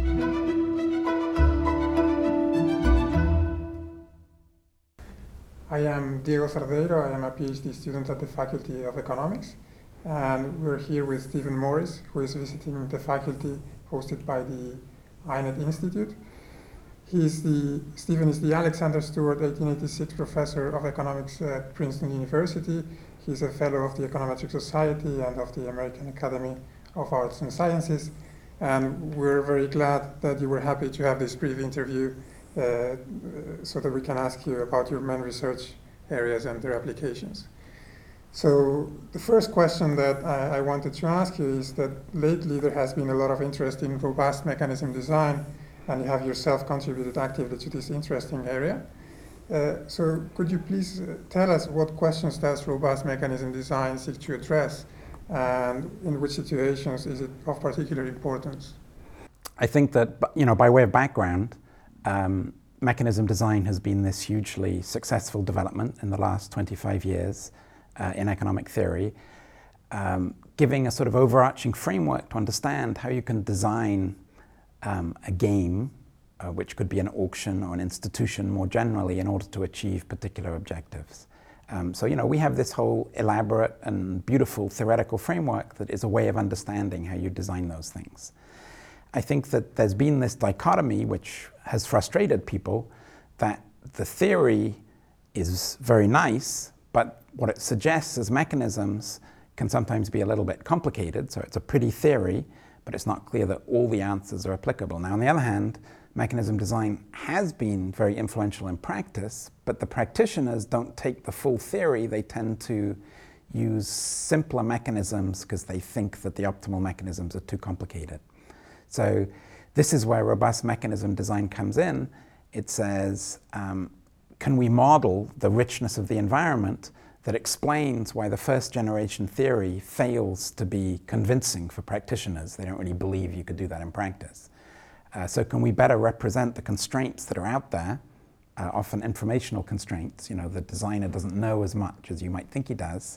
I am Diego Sardeiro. I am a PhD student at the Faculty of Economics. And we're here with Stephen Morris, who is visiting the faculty hosted by the INET Institute. Stephen is the Alexander Stewart 1886 Professor of Economics at Princeton University. He's a fellow of the Econometric Society and of the American Academy of Arts and Sciences. And we're very glad that you were happy to have this brief interview so that we can ask you about your main research areas and their applications. So the first question that I wanted to ask you is that lately there has been a lot of interest in robust mechanism design, and you have yourself contributed actively to this interesting area. So could you please tell us what questions does robust mechanism design seek to address, and in which situations is it of particular importance? I think that, by way of background, mechanism design has been this hugely successful development in the last 25 years in economic theory, giving a sort of overarching framework to understand how you can design a game, which could be an auction or an institution more generally, in order to achieve particular objectives. So we have this whole elaborate and beautiful theoretical framework that is a way of understanding how you design those things. I think that there's been this dichotomy which has frustrated people, that the theory is very nice, but what it suggests as mechanisms can sometimes be a little bit complicated. So it's a pretty theory, but it's not clear that all the answers are applicable. Now, on the other hand, mechanism design has been very influential in practice, but the practitioners don't take the full theory. They tend to use simpler mechanisms because they think that the optimal mechanisms are too complicated. So this is where robust mechanism design comes in. It says, can we model the richness of the environment that explains why the first generation theory fails to be convincing for practitioners? They don't really believe you could do that in practice. So can we better represent the constraints that are out there, often informational constraints? The designer doesn't know as much as you might think he does.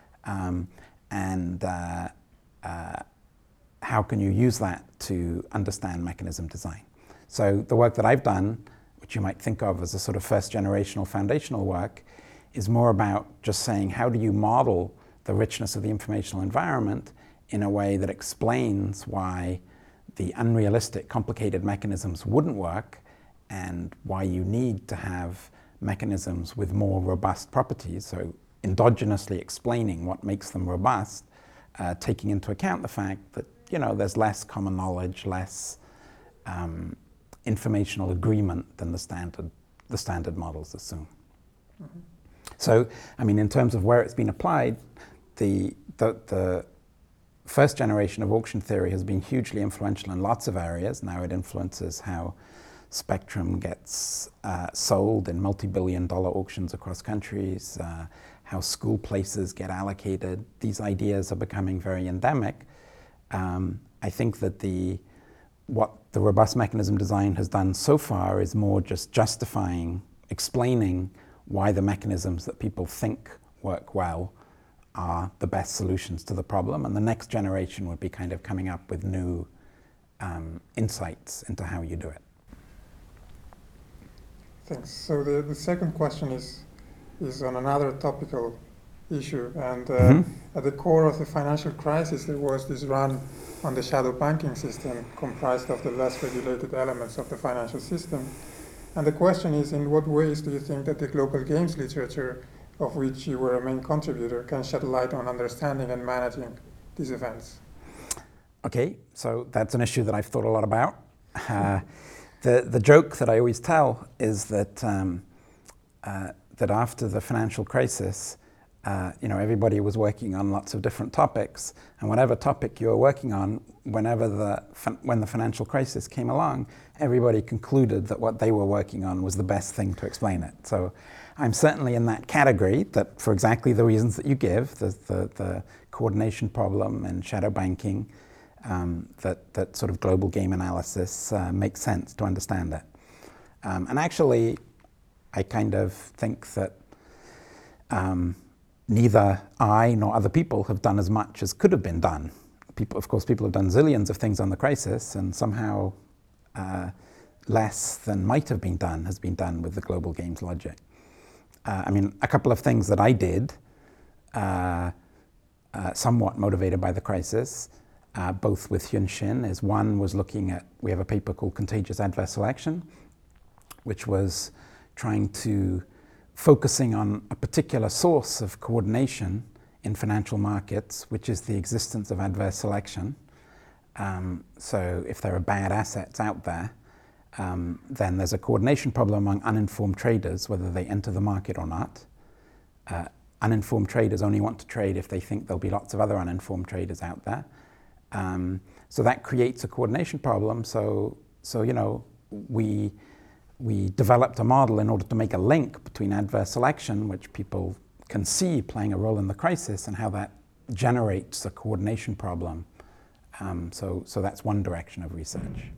How can you use that to understand mechanism design? So the work that I've done, which you might think of as a sort of first generational foundational work, is more about just saying, how do you model the richness of the informational environment in a way that explains why the unrealistic, complicated mechanisms wouldn't work, and why you need to have mechanisms with more robust properties, so endogenously explaining what makes them robust, taking into account the fact that there's less common knowledge, less informational agreement than the standard models assume. Mm-hmm. So, in terms of where it's been applied, the first generation of auction theory has been hugely influential in lots of areas. Now it influences how spectrum gets sold in multi-billion-dollar auctions across countries, how school places get allocated. These ideas are becoming very endemic. I think that what the robust mechanism design has done so far is more just justifying, explaining why the mechanisms that people think work well are the best solutions to the problem, and the next generation would be kind of coming up with new insights into how you do it. Thanks. So the second question is on another topical issue, and at the core of the financial crisis there was this run on the shadow banking system comprised of the less regulated elements of the financial system. And the question is, in what ways do you think that the global games literature, of which you were a main contributor, can shed light on understanding and managing these events? Okay, so that's an issue that I've thought a lot about. The joke that I always tell is that that after the financial crisis, everybody was working on lots of different topics, and whatever topic you were working on, when the financial crisis came along, everybody concluded that what they were working on was the best thing to explain it. So I'm certainly in that category, that for exactly the reasons that you give, the coordination problem and shadow banking, that sort of global game analysis makes sense to understand it. And actually, I kind of think that neither I nor other people have done as much as could have been done. Of course, people have done zillions of things on the crisis, and somehow less than might have been done has been done with the global games logic. I mean, a couple of things that I did, somewhat motivated by the crisis, both with Hyun Shin, is one was looking at, we have a paper called Contagious Adverse Selection, which was trying to, focusing on a particular source of coordination in financial markets, which is the existence of adverse selection. So if there are bad assets out there, then there's a coordination problem among uninformed traders, whether they enter the market or not. Uninformed traders only want to trade if they think there'll be lots of other uninformed traders out there. So that creates a coordination problem. So you know, we developed a model in order to make a link between adverse selection, which people can see playing a role in the crisis, and how that generates a coordination problem. So that's one direction of research.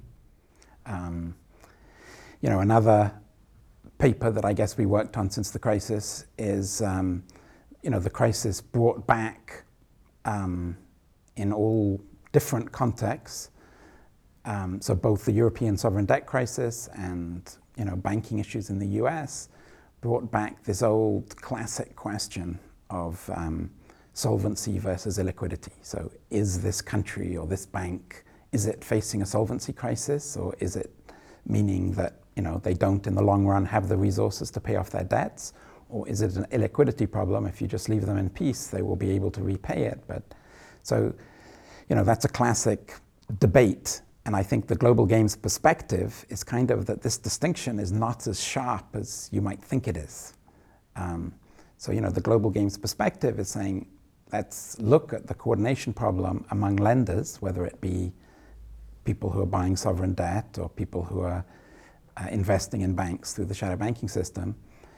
You know, another paper that I guess we worked on since the crisis is, you know, the crisis brought back in all different contexts, so both the European sovereign debt crisis and, you know, banking issues in the US brought back this old classic question of solvency versus illiquidity. So is this country or this bank, is it facing a solvency crisis, or is it meaning that, you know, they don't in the long run have the resources to pay off their debts? Or is it an illiquidity problem? If you just leave them in peace, they will be able to repay it. But so, you know, that's a classic debate. And I think the global games perspective is kind of that this distinction is not as sharp as you might think it is. So, you know, the global games perspective is saying, let's look at the coordination problem among lenders, whether it be people who are buying sovereign debt or people who are investing in banks through the shadow banking system.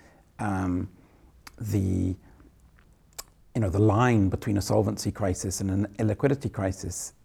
The line between a solvency crisis and an illiquidity crisis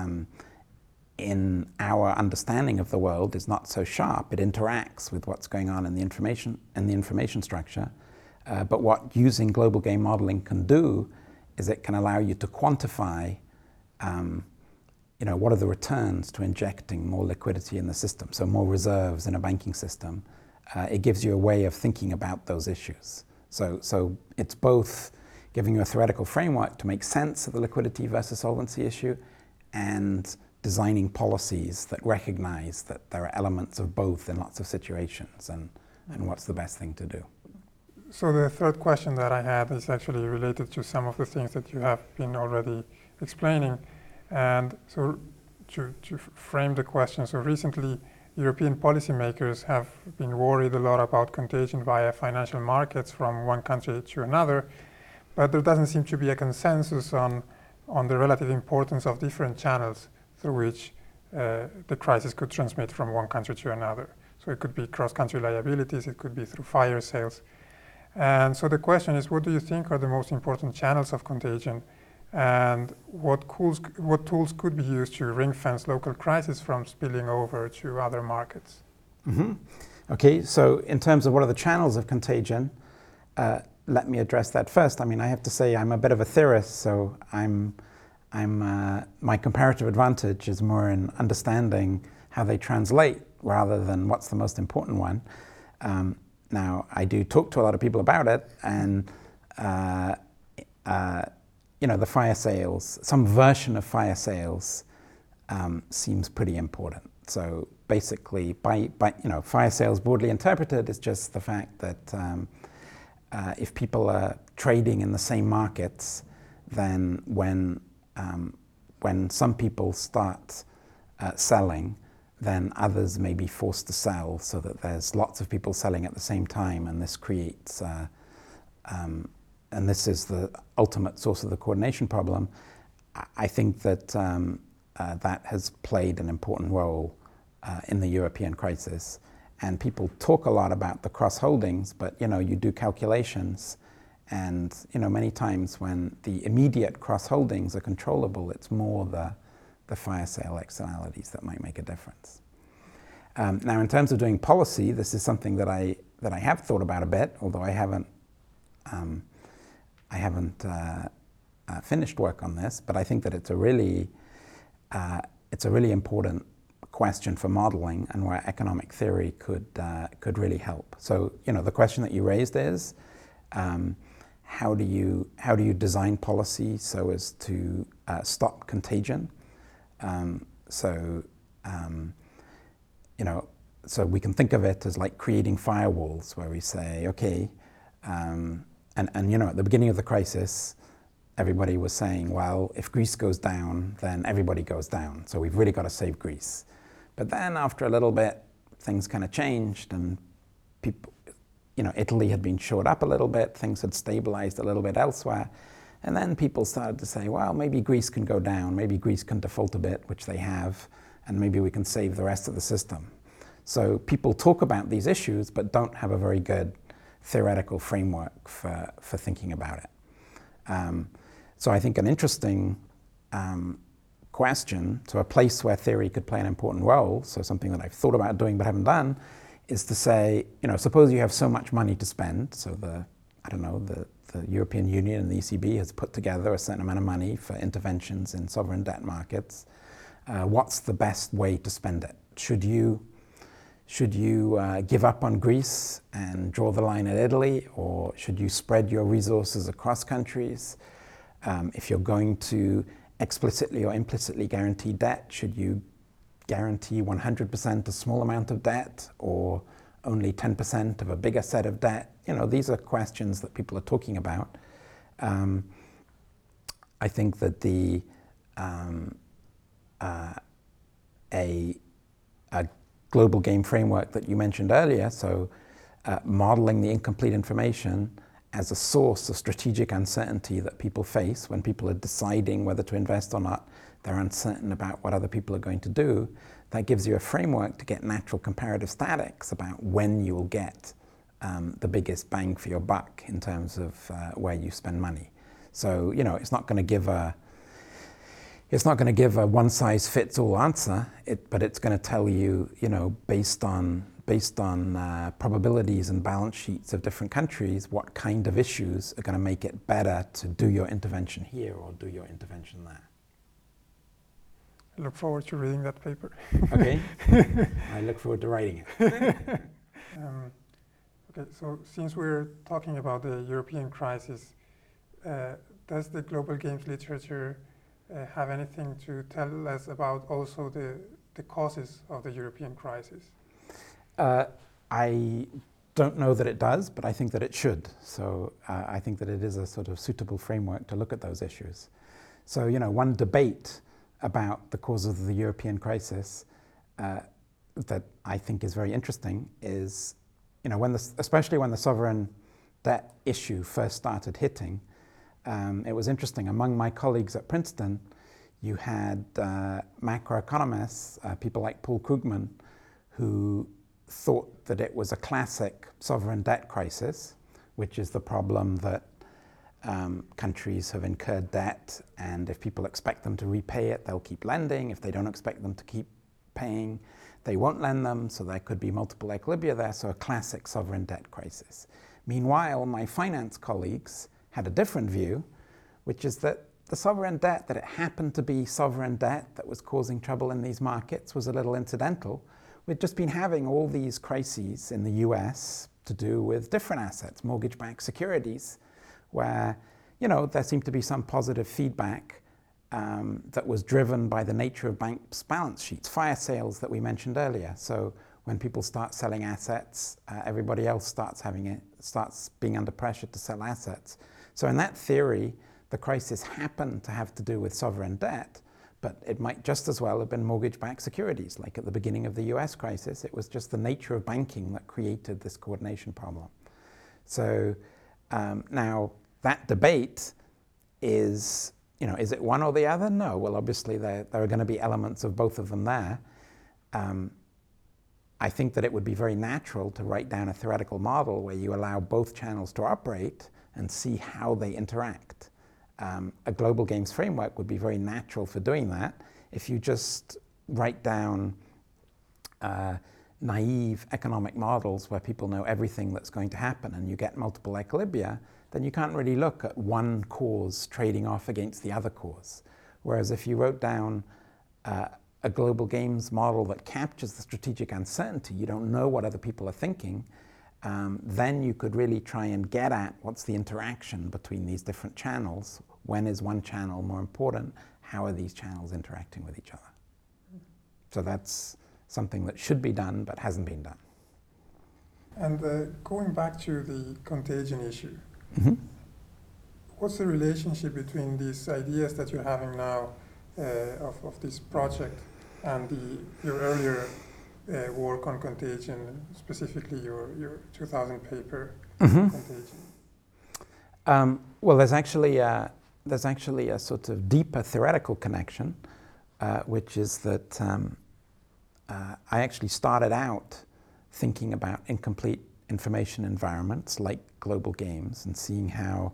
in our understanding of the world is not so sharp. It interacts with what's going on in the information structure. But what using global game modeling can do is it can allow you to quantify, you know, what are the returns to injecting more liquidity in the system, so more reserves in a banking system. It gives you a way of thinking about those issues. So it's both giving you a theoretical framework to make sense of the liquidity versus solvency issue, and designing policies that recognize that there are elements of both in lots of situations, and what's the best thing to do. So the third question that I had is actually related to some of the things that you have been already explaining. And so to frame the question, so recently European policymakers have been worried a lot about contagion via financial markets from one country to another, but there doesn't seem to be a consensus on the relative importance of different channels through which the crisis could transmit from one country to another. So it could be cross-country liabilities, it could be through fire sales. And so the question is, what do you think are the most important channels of contagion, and what tools could be used to ring-fence local crisis from spilling over to other markets? Mm-hmm. Okay, so in terms of what are the channels of contagion, let me address that first. I mean, I have to say I'm a bit of a theorist, so my comparative advantage is more in understanding how they translate rather than what's the most important one. Now, I do talk to a lot of people about it, and you know, the fire sales, some version of fire sales seems pretty important. So basically, by you know, fire sales broadly interpreted is just the fact that if people are trading in the same markets, then when some people start selling, then others may be forced to sell, so that there's lots of people selling at the same time, and this creates, and this is the ultimate source of the coordination problem. I think that that has played an important role in the European crisis. And people talk a lot about the cross-holdings, but you know, you do calculations, and you know, many times when the immediate cross-holdings are controllable, it's more the fire sale externalities that might make a difference. Now, in terms of doing policy, this is something that I have thought about a bit, although I haven't finished work on this. But I think that it's a really important question for modeling and where economic theory could really help. So, the question that you raised is, how do you design policy so as to stop contagion? So we can think of it as like creating firewalls, where we say, okay, and at the beginning of the crisis, everybody was saying, well, if Greece goes down, then everybody goes down. So we've really got to save Greece. But then after a little bit, things kind of changed, and people, Italy had been shored up a little bit, things had stabilized a little bit elsewhere. And then people started to say, well, maybe Greece can go down, maybe Greece can default a bit, which they have, and maybe we can save the rest of the system. So people talk about these issues, but don't have a very good theoretical framework for thinking about it. So I think an interesting question, so a place where theory could play an important role, so something that I've thought about doing but haven't done, is to say, suppose you have so much money to spend, so the European Union and the ECB has put together a certain amount of money for interventions in sovereign debt markets. What's the best way to spend it? Should you give up on Greece and draw the line at Italy, or should you spread your resources across countries? If you're going to explicitly or implicitly guarantee debt, should you guarantee 100% a small amount of debt, or only 10% of a bigger set of debt? These are questions that people are talking about. I think that a global game framework that you mentioned earlier, so modeling the incomplete information as a source of strategic uncertainty that people face when people are deciding whether to invest or not, they're uncertain about what other people are going to do. That gives you a framework to get natural comparative statics about when you will get the biggest bang for your buck in terms of where you spend money. So, it's not going to give a one-size-fits-all answer, but it's going to tell you, based on probabilities and balance sheets of different countries, what kind of issues are going to make it better to do your intervention here or do your intervention there. I look forward to reading that paper. Okay. I look forward to writing it. Okay, so since we're talking about the European crisis, does the global games literature have anything to tell us about also the causes of the European crisis? I don't know that it does, but I think that it should. So I think that it is a sort of suitable framework to look at those issues. So, one debate about the causes of the European crisis that I think is very interesting is, especially when the sovereign debt issue first started hitting, it was interesting. Among my colleagues at Princeton, you had macroeconomists, people like Paul Krugman, who thought that it was a classic sovereign debt crisis, which is the problem that countries have incurred debt, and if people expect them to repay it, they'll keep lending. If they don't expect them to keep paying, they won't lend them, so there could be multiple equilibria there, so a classic sovereign debt crisis. Meanwhile, my finance colleagues had a different view, which is that the sovereign debt, that it happened to be sovereign debt that was causing trouble in these markets, was a little incidental. We'd just been having all these crises in the US to do with different assets, mortgage-backed securities, where there seemed to be some positive feedback that was driven by the nature of banks' balance sheets, fire sales that we mentioned earlier. So when people start selling assets, everybody else starts being under pressure to sell assets. So in that theory, the crisis happened to have to do with sovereign debt, but it might just as well have been mortgage-backed securities. Like at the beginning of the US crisis, it was just the nature of banking that created this coordination problem. So now that debate is, is it one or the other? No. Well, obviously there are going to be elements of both of them there. I think that it would be very natural to write down a theoretical model where you allow both channels to operate and see how they interact. A global games framework would be very natural for doing that. If you just write down naive economic models where people know everything that's going to happen and you get multiple equilibria, then you can't really look at one cause trading off against the other cause. Whereas if you wrote down a global games model that captures the strategic uncertainty, you don't know what other people are thinking, then you could really try and get at what's the interaction between these different channels. When is one channel more important? How are these channels interacting with each other? So that's something that should be done but hasn't been done. And going back to the contagion issue, Mm-hmm. what's the relationship between these ideas that you're having now of this project and your earlier work on contagion, specifically your 2000 paper, Mm-hmm. Contagion? Well, there's actually a sort of deeper theoretical connection, which is that I actually started out thinking about incomplete information environments like global games and seeing how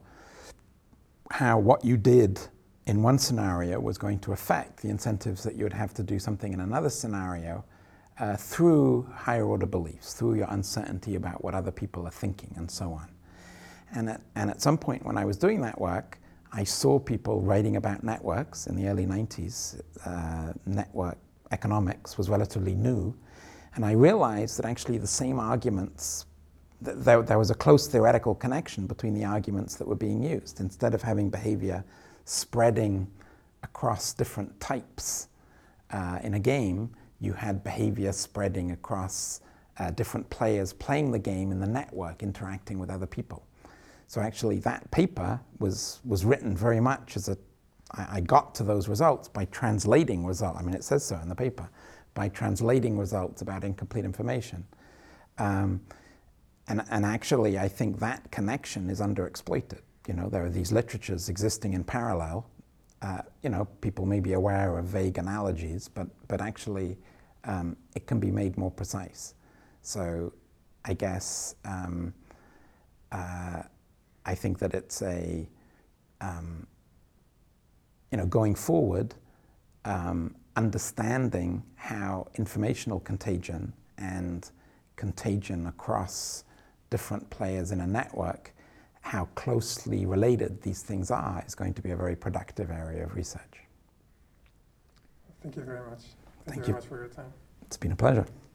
what you did in one scenario was going to affect the incentives that you would have to do something in another scenario through higher order beliefs, through your uncertainty about what other people are thinking and so on. And at some point when I was doing that work, I saw people writing about networks in the early 90s. Network economics was relatively new. And I realized that actually the same arguments, there was a close theoretical connection between the arguments that were being used. Instead of having behavior spreading across different types in a game, you had behavior spreading across different players playing the game in the network, interacting with other people. So actually that paper was written very much as I got to those results by translating results. I mean, it says so in the paper, by translating results about incomplete information. And actually, I think that connection is underexploited. You know, there are these literatures existing in parallel. You know, people may be aware of vague analogies, but actually it can be made more precise. So I guess I think that it's you know, going forward, understanding how informational contagion and contagion across different players in a network, how closely related these things are, is going to be a very productive area of research. Thank you very much. Thank Thank you very much for your time. It's been a pleasure.